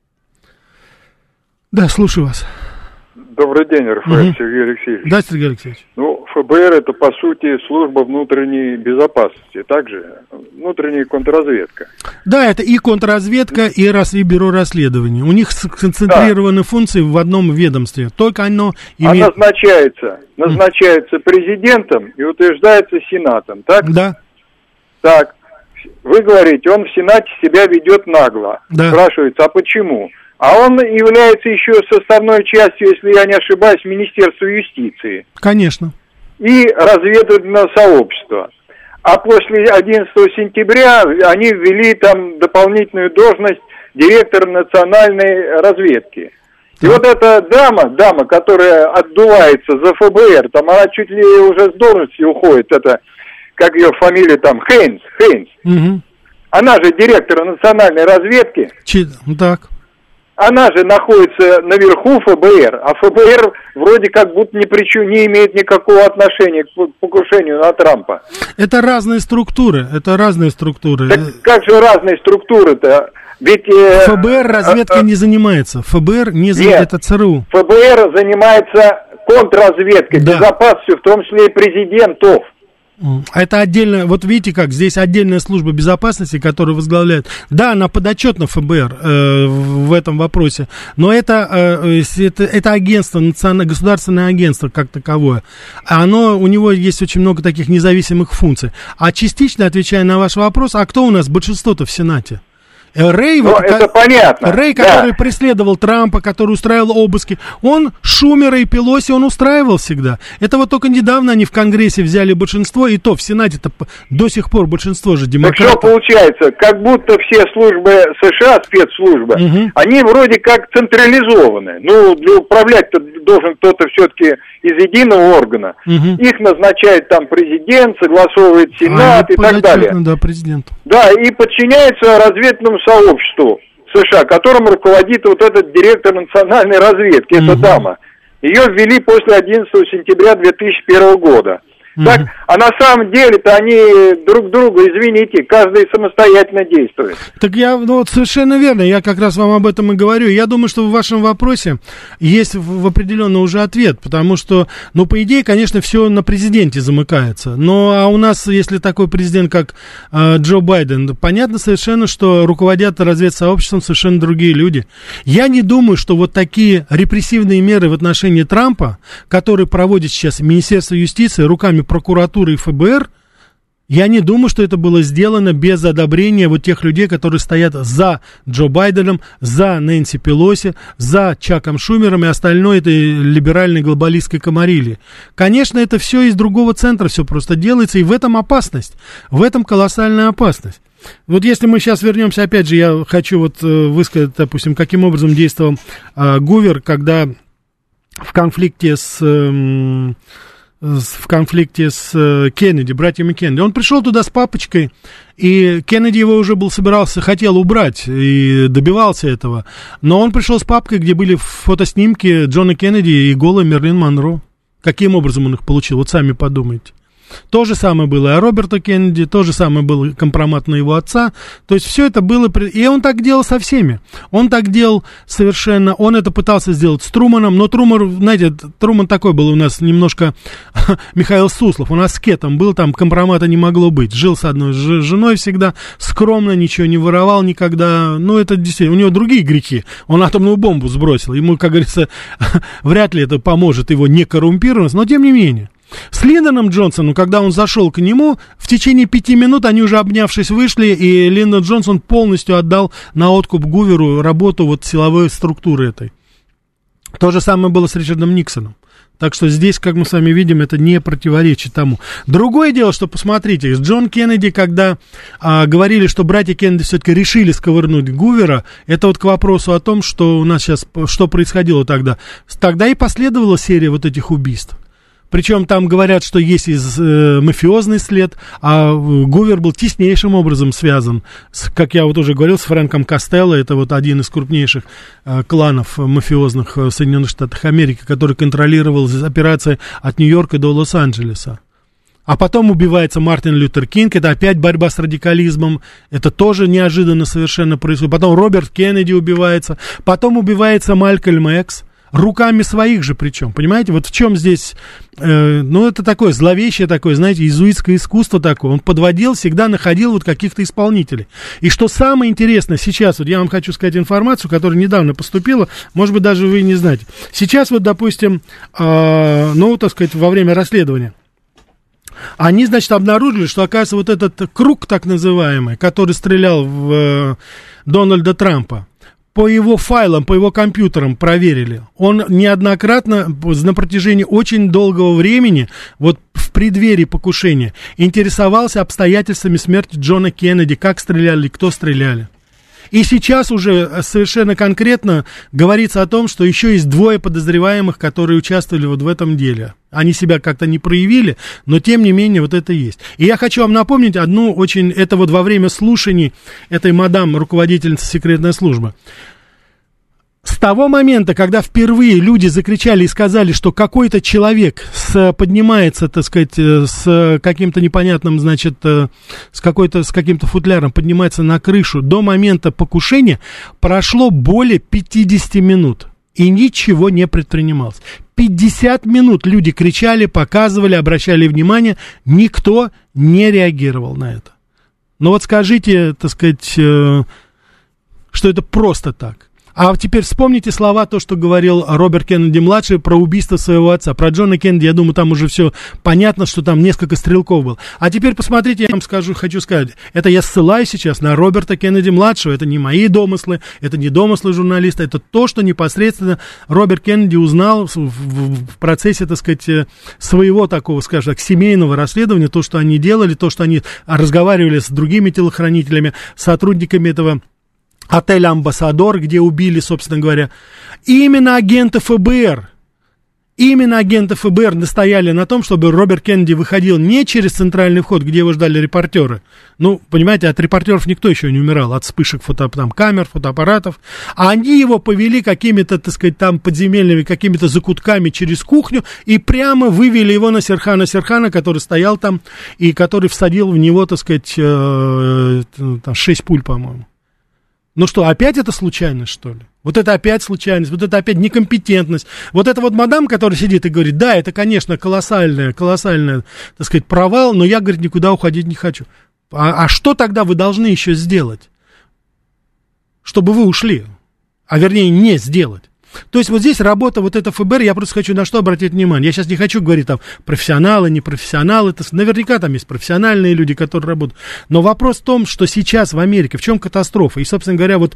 Да, слушаю вас. Добрый день, Рафаэль Сергей Алексеевич. Да, Сергей Алексеевич. ФБР это, по сути, служба внутренней безопасности, также внутренняя контрразведка. Да, это и контрразведка, и бюро расследований. У них сконцентрированы функции в одном ведомстве. Только оно имеет... назначается президентом и утверждается Сенатом, так? Да. Так. Вы говорите, он в Сенате себя ведет нагло. Да. Спрашивается, а почему? А он является еще составной частью, если я не ошибаюсь, Министерства юстиции. Конечно. И разведывательного сообщества. А после 11 сентября они ввели там дополнительную должность директора национальной разведки. И вот эта дама, которая отдувается за ФБР, там она чуть ли уже с должности уходит, это, как ее фамилия там, Хейнс. Угу. Она же директор национальной разведки. Так. Она же находится наверху ФБР, а ФБР вроде как будто не имеет никакого отношения к покушению на Трампа. Это разные структуры. Так как же разные структуры-то? Ведь ФБР разведкой не занимается. ФБР не занимается, это ЦРУ. ФБР занимается контрразведкой, безопасностью, в том числе и президентов. Это отдельно, вот видите как, здесь отдельная служба безопасности, которая возглавляет, да, она подотчетна ФБР в этом вопросе, но это агентство, государственное агентство как таковое, у него есть очень много таких независимых функций. А частично, отвечая на ваш вопрос, а кто у нас большинство-то в Сенате? Рэй, это понятно. Рэй, который преследовал Трампа, который устраивал обыски, он Шумера и Пелоси, он устраивал всегда. Это вот только недавно они в Конгрессе взяли большинство, и то в Сенате-то до сих пор большинство же демократов. Так что получается, как будто все службы США, спецслужбы, они вроде как централизованы. Ну, управлять-то должен кто-то все-таки из единого органа. Их назначает там президент, согласовывает Сенат и так далее. Да, президент. Да, и подчиняется разведному сообществу США, которым руководит вот этот директор национальной разведки, эта дама. Ее ввели после 11 сентября 2001 года. Так, а на самом деле-то они друг друга, извините, каждый самостоятельно действует. Так вот совершенно верно, я как раз вам об этом и говорю. Я думаю, что в вашем вопросе есть в определенный уже ответ, потому что, по идее, конечно, все на президенте замыкается. А у нас, если такой президент, как Джо Байден, понятно совершенно, что руководят разведсообществом совершенно другие люди. Я не думаю, что вот такие репрессивные меры в отношении Трампа, которые проводит сейчас Министерство юстиции руками прокуратуры и ФБР, я не думаю, что это было сделано без одобрения вот тех людей, которые стоят за Джо Байденом, за Нэнси Пелоси, за Чаком Шумером и остальной этой либеральной глобалистской комарильи. Конечно, это все из другого центра все просто делается, и в этом опасность, в этом колоссальная опасность. Вот если мы сейчас вернемся, опять же, я хочу высказать, допустим, каким образом действовал Гувер, когда в конфликте с Кеннеди, братьями Кеннеди. Он пришел туда с папочкой, и Кеннеди его уже хотел убрать и добивался этого. Но он пришел с папкой, где были фотоснимки Джона Кеннеди и голой Мерлин Монро. Каким образом он их получил? Вот сами подумайте. То же самое было и о Роберте Кеннеди, то же самое был компромат на его отца. То есть все это было... И он так делал со всеми. Он так делал совершенно... Он это пытался сделать с Труманом, но Труман такой был у нас немножко Михаил Суслов. Он аскетом был, там компромата не могло быть. Жил с одной женой всегда, скромно, ничего не воровал никогда. Это действительно... У него другие грехи. Он атомную бомбу сбросил. Ему, как говорится, вряд ли это поможет его не коррумпированность, но тем не менее. С Линдоном Джонсоном, когда он зашел к нему, в течение 5 минут они уже обнявшись вышли, и Линдон Джонсон полностью отдал на откуп Гуверу работу силовой структуры этой. То же самое было с Ричардом Никсоном. Так что здесь, как мы с вами видим, это не противоречит тому. Другое дело, что, посмотрите, Джон Кеннеди, когда говорили, что братья Кеннеди все-таки решили сковырнуть Гувера, это к вопросу о том, что у нас сейчас, что происходило тогда. Тогда и последовала серия этих убийств. Причем там говорят, что есть мафиозный след, а Гувер был теснейшим образом связан, как я уже говорил, с Фрэнком Костелло, это один из крупнейших кланов мафиозных в Соединенных Штатах Америки, который контролировал операции от Нью-Йорка до Лос-Анджелеса. А потом убивается Мартин Лютер Кинг, это опять борьба с радикализмом, это тоже неожиданно совершенно происходит. Потом Роберт Кеннеди убивается, потом убивается Малькольм Экс. Руками своих же причем, понимаете, в чем здесь, это такое зловещее такое, знаете, иезуитское искусство такое, он подводил, всегда находил каких-то исполнителей. И что самое интересное, сейчас, я вам хочу сказать информацию, которая недавно поступила, может быть, даже вы не знаете. Сейчас, допустим, во время расследования, они, обнаружили, что, оказывается, этот круг, так называемый, который стрелял в Дональда Трампа, по его файлам, по его компьютерам проверили. Он неоднократно на протяжении очень долгого времени, в преддверии покушения, интересовался обстоятельствами смерти Джона Кеннеди, как стреляли, кто стреляли. И сейчас уже совершенно конкретно говорится о том, что еще есть 2 подозреваемых, которые участвовали в этом деле. Они себя как-то не проявили, но тем не менее это есть. И я хочу вам напомнить одну это во время слушаний этой мадам, руководительницы секретной службы. С того момента, когда впервые люди закричали и сказали, что какой-то человек поднимается, так сказать, с каким-то непонятным, с каким-то футляром поднимается на крышу, до момента покушения прошло более 50 минут. И ничего не предпринималось. 50 минут люди кричали, показывали, обращали внимание, никто не реагировал на это. Но вот скажите, так сказать, что это просто так. А теперь вспомните слова, то, что говорил Роберт Кеннеди-младший про убийство своего отца. Про Джона Кеннеди, я думаю, там уже все понятно, что там несколько стрелков было. А теперь посмотрите, я вам хочу сказать, это я ссылаюсь сейчас на Роберта Кеннеди-младшего. Это не мои домыслы, это не домыслы журналиста, это то, что непосредственно Роберт Кеннеди узнал в процессе, так сказать, своего такого, скажем так, семейного расследования, то, что они делали, то, что они разговаривали с другими телохранителями, сотрудниками этого отель «Амбассадор», где убили, собственно говоря, именно агенты ФБР настояли на том, чтобы Роберт Кеннеди выходил не через центральный вход, где его ждали репортеры. Ну, понимаете, от репортеров никто еще не умирал, от вспышек камер, фотоаппаратов. А они его повели какими-то, так сказать, там подземельными какими-то закутками через кухню и прямо вывели его на Серхана, который стоял там и который всадил в него, так сказать, 6 пуль, по-моему. Ну что, опять это случайность, что ли? Вот это опять случайность, вот это опять некомпетентность. Вот эта вот мадам, которая сидит и говорит, да, это, конечно, колоссальный, так сказать, провал, но я, говорит, никуда уходить не хочу. А что тогда вы должны еще сделать, чтобы вы ушли? А вернее, не сделать. То есть вот здесь работа вот это ФБР, я просто хочу на что обратить внимание. Я сейчас не хочу говорить там профессионалы, непрофессионалы, это, наверняка там есть профессиональные люди, которые работают. Но вопрос в том, что сейчас в Америке, в чем катастрофа? И, собственно говоря, вот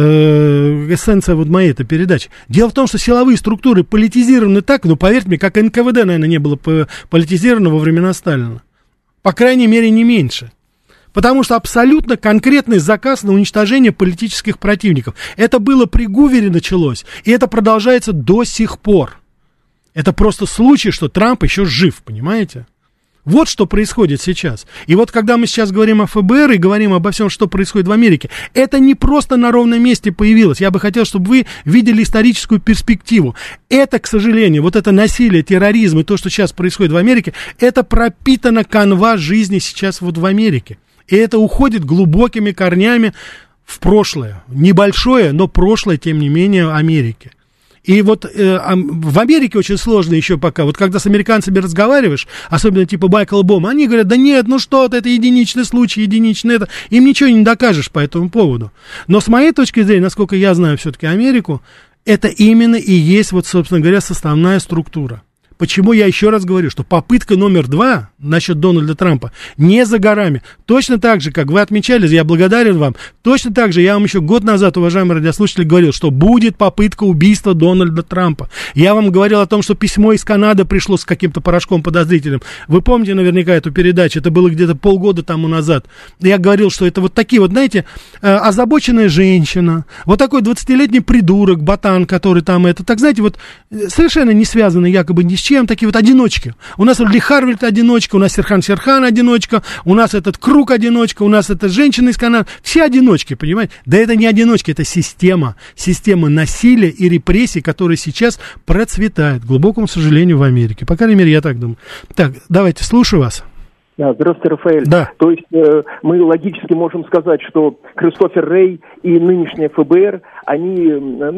эссенция вот моей этой передачи. Дело в том, что силовые структуры политизированы так, ну, поверьте мне, как НКВД, наверное, не было политизировано во времена Сталина. По крайней мере, не меньше. Потому что абсолютно конкретный заказ на уничтожение политических противников. Это было при Гувере началось, и это продолжается до сих пор. Это просто случай, что Трамп еще жив, понимаете? Вот что происходит сейчас. И вот когда мы сейчас говорим о ФБР и говорим обо всем, что происходит в Америке, это не просто на ровном месте появилось. Я бы хотел, чтобы вы видели историческую перспективу. Это, к сожалению, вот это насилие, терроризм и то, что сейчас происходит в Америке, это пропитана канва жизни сейчас вот в Америке. И это уходит глубокими корнями в прошлое. Небольшое, но прошлое, тем не менее, Америки. И вот в Америке очень сложно еще пока. Вот когда с американцами разговариваешь, особенно типа Майкл Бома, они говорят, да нет, ну что это единичный случай, единичный это. Им ничего не докажешь по этому поводу. Но с моей точки зрения, насколько я знаю все-таки Америку, это именно и есть, вот, собственно говоря, составная структура. Почему я еще раз говорю, что попытка номер 2 насчет Дональда Трампа не за горами. Точно так же, как вы отмечали, я благодарен вам, точно так же я вам еще год назад, уважаемые радиослушатели, говорил, что будет попытка убийства Дональда Трампа. Я вам говорил о том, что письмо из Канады пришло с каким-то порошком подозрительным. Вы помните наверняка эту передачу, это было где-то полгода тому назад. Я говорил, что это вот такие вот, знаете, озабоченная женщина, вот такой 20-летний придурок, ботан, который там это, так знаете, вот совершенно не связанный якобы ни с чем, такие вот одиночки. У нас Ли Харвельд одиночка, у нас Серхан одиночка, у нас этот Круг одиночка, у нас эта женщина из Канады. Все одиночки, понимаете? Да это не одиночки, это система насилия и репрессий, которая сейчас процветает, к глубокому сожалению, в Америке. По крайней мере, я так думаю. Так, давайте, слушаю вас. Да, здравствуйте, Рафаэль. Да. То есть мы логически можем сказать, что Кристофер Рей и нынешняя ФБР, они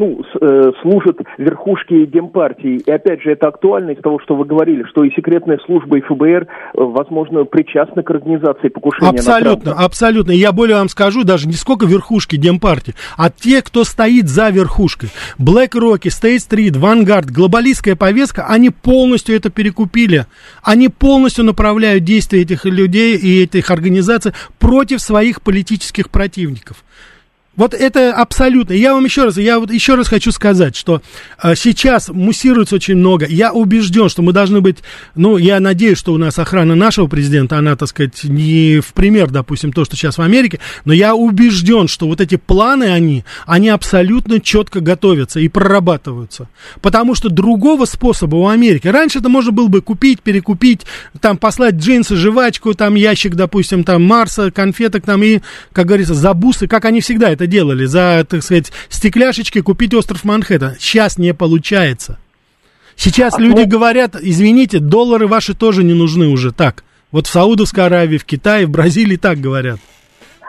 служат верхушке Демпартии. И опять же, это актуально из того, что вы говорили, что и секретная служба, и ФБР, возможно, причастны к организации покушения абсолютно, на Трампа. Абсолютно. Я более вам скажу, даже не сколько верхушки Демпартии, а те, кто стоит за верхушкой. BlackRock, State Street, Vanguard, глобалистская повестка, они полностью это перекупили. Они полностью направляют действия этих людей и этих организаций против своих политических противников. Вот это абсолютно. Я еще раз хочу сказать, что сейчас муссируется очень много. Я убежден, что мы должны быть, я надеюсь, что у нас охрана нашего президента, она, так сказать, не в пример, допустим, то, что сейчас в Америке, но я убежден, что вот эти планы, они абсолютно четко готовятся и прорабатываются. Потому что другого способа у Америки. Раньше это можно было бы купить, перекупить, там, послать джинсы, жвачку, там, ящик, допустим, там, Марса, конфеток, там, и, как говорится, за бусы, как они всегда это делали, за, так сказать, стекляшечки купить остров Манхэттен. Сейчас не получается. Сейчас люди говорят, извините, доллары ваши тоже не нужны уже так. Вот в Саудовской Аравии, в Китае, в Бразилии так говорят.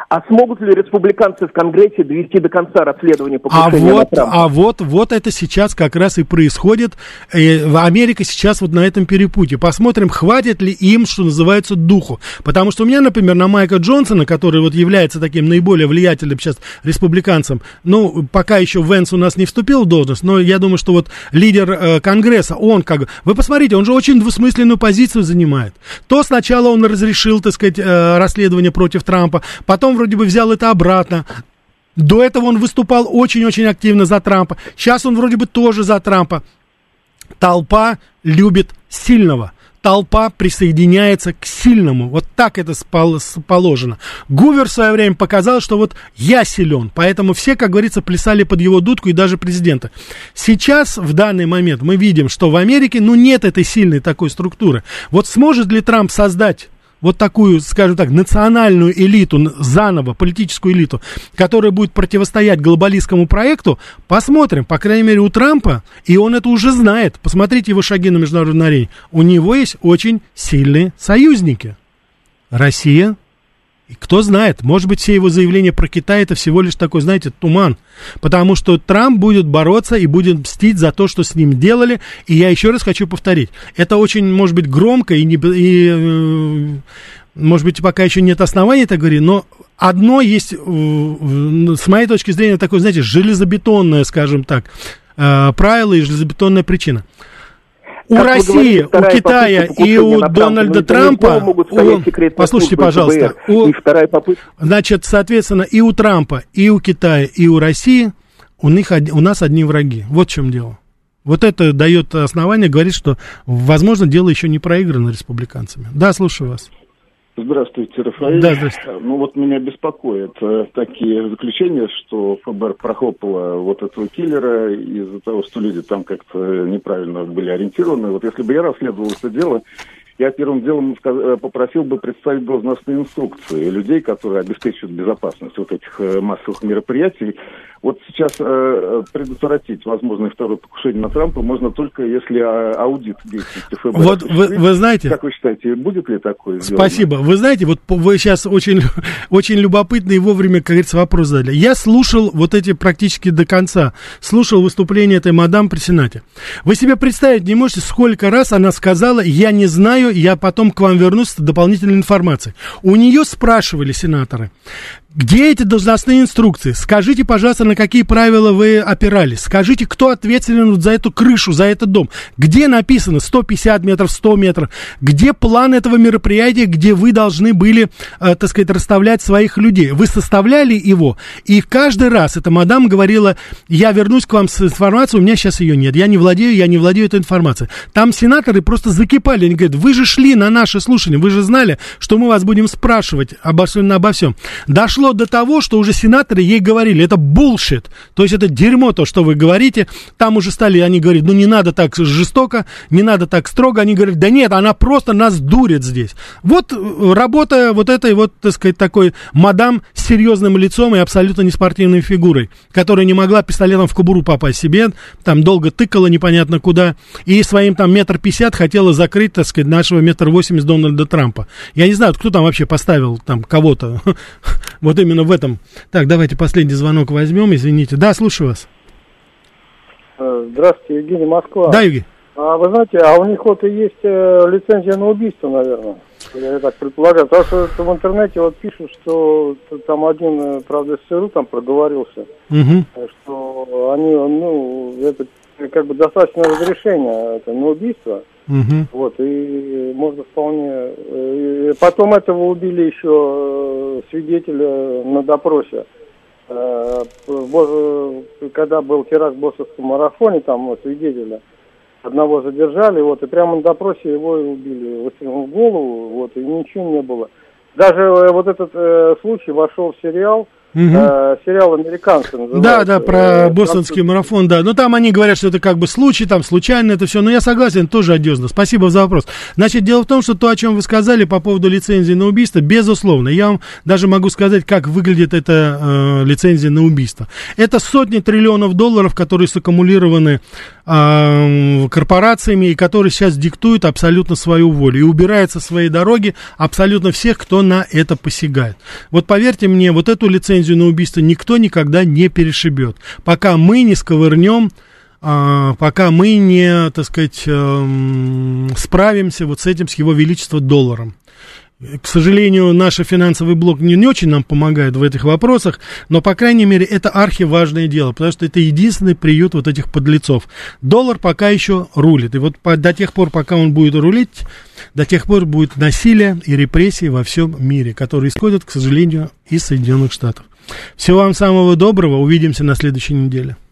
А смогут ли республиканцы в Конгрессе довести до конца расследование покушения на Трампа? Вот это сейчас как раз и происходит. Америка сейчас вот на этом перепутье. Посмотрим, хватит ли им, что называется, духу. Потому что у меня, например, на Майка Джонсона, который вот является таким наиболее влиятельным сейчас республиканцем, ну, пока еще Венс у нас не вступил в должность, но я думаю, что вот лидер Конгресса, он как бы... Вы посмотрите, он же очень двусмысленную позицию занимает. То сначала он разрешил, так сказать, расследование против Трампа, потом вроде бы взял это обратно. До этого он выступал очень-очень активно за Трампа. Сейчас он вроде бы тоже за Трампа. Толпа любит сильного. Толпа присоединяется к сильному. Вот так это положено. Гувер в свое время показал, что вот я силен. Поэтому все, как говорится, плясали под его дудку, и даже президенты. Сейчас, в данный момент, мы видим, что в Америке, ну, нет этой сильной такой структуры. Вот сможет ли Трамп создать вот такую, скажем так, национальную элиту, заново, политическую элиту, которая будет противостоять глобалистскому проекту, посмотрим. По крайней мере, у Трампа, и он это уже знает, посмотрите его шаги на международной арене, у него есть очень сильные союзники. Россия. И кто знает, может быть, все его заявления про Китай это всего лишь такой, знаете, туман. Потому что Трамп будет бороться и будет мстить за то, что с ним делали. И я еще раз хочу повторить. Это очень, может быть, громко может быть, пока еще нет оснований так говорить, но одно есть, с моей точки зрения, такое, знаете, железобетонное, скажем так, правило и железобетонная причина. У России, у Китая и у Дональда Трампа, послушайте, пожалуйста, значит, соответственно, и у Трампа, и у Китая, и у России у нас одни враги. Вот в чем дело. Вот это дает основание говорить, что, возможно, дело еще не проиграно республиканцами. Да, слушаю вас. Здравствуйте, Рафаэль. Да, здравствуйте. Ну вот меня беспокоят такие заключения, что ФБР прохлопало вот этого киллера из-за того, что люди там как-то неправильно были ориентированы. Вот если бы я расследовал это дело, я первым делом попросил бы представить должностные инструкции людей, которые обеспечивают безопасность вот этих массовых мероприятий. Вот сейчас предотвратить возможное второе покушение на Трампа можно только если аудит деятельности ФБР. Вот вы знаете... Как вы считаете, будет ли такое сделано? Спасибо. Вы знаете, вот вы сейчас очень, очень любопытно и вовремя, как говорится, вопрос задали. Я слушал вот эти практически до конца. Слушал выступление этой мадам при Сенате. Вы себе представить не можете, сколько раз она сказала: я не знаю, я потом к вам вернусь с дополнительной информацией. У нее спрашивали сенаторы: где эти должностные инструкции? Скажите, пожалуйста, на какие правила вы опирались? Скажите, кто ответственен вот за эту крышу, за этот дом? Где написано 150 метров, 100 метров? Где план этого мероприятия, где вы должны были, так сказать, расставлять своих людей? Вы составляли его? И каждый раз эта мадам говорила: я вернусь к вам с информацией, у меня сейчас ее нет. Я не владею этой информацией. Там сенаторы просто закипали. Они говорят: вы же шли на наше слушание, вы же знали, что мы вас будем спрашивать обо всем. Дошло до того, что уже сенаторы ей говорили: это bullshit, то есть это дерьмо, то, что вы говорите. Там уже стали они говорить: ну не надо так жестоко, не надо так строго. Они говорят: да нет, она просто нас дурит здесь. Вот работа вот этой вот, так сказать, такой мадам с серьезным лицом и абсолютно неспортивной фигурой, которая не могла пистолетом в кобуру попасть себе, там долго тыкала непонятно куда, и своим там 1,50 м хотела закрыть, так сказать, нашего 1,80 м Дональда Трампа. Я не знаю, кто там вообще поставил там кого-то. Вот именно в этом. Так, давайте последний звонок возьмем, извините. Да, слушаю вас. Здравствуйте, Евгений, Москва. Да, Евгений. Вы знаете, у них вот и есть лицензия на убийство, наверное. Я так предполагаю. Потому что в интернете вот пишут, что там один, правда, СРУ там проговорился, что они, это как бы достаточно разрешения это, на убийство. Вот, и можно вполне... Потом этого убили еще свидетеля на допросе. Когда был теракт в Бостонском марафоне, там свидетеля одного задержали, вот, и прямо на допросе его и убили. Выстрелом в голову, вот, и ничего не было. Даже вот этот случай вошел в сериал. Сериал «Американцы» называется. Да, про бостонский марафон, да. Но там они говорят, что это как бы случай, там случайно это все. Но я согласен, тоже одиозно. Спасибо за вопрос. Значит, дело в том, что то, о чем вы сказали по поводу лицензии на убийство, безусловно. Я вам даже могу сказать, как выглядит эта лицензия на убийство. Это сотни триллионов долларов, которые саккумулированы корпорациями, и который сейчас диктует абсолютно свою волю и убирает со своей дороги абсолютно всех, кто на это посягает. Вот поверьте мне, вот эту лицензию на убийство никто никогда не перешибет, пока мы не сковырнем, пока мы не, так сказать, справимся вот с этим, с его величеством долларом. К сожалению, наш финансовый блок не очень нам помогает в этих вопросах, но, по крайней мере, это архиважное дело, потому что это единственный приют вот этих подлецов. Доллар пока еще рулит, и вот до тех пор, пока он будет рулить, до тех пор будет насилие и репрессии во всем мире, которые исходят, к сожалению, из Соединенных Штатов. Всего вам самого доброго, увидимся на следующей неделе.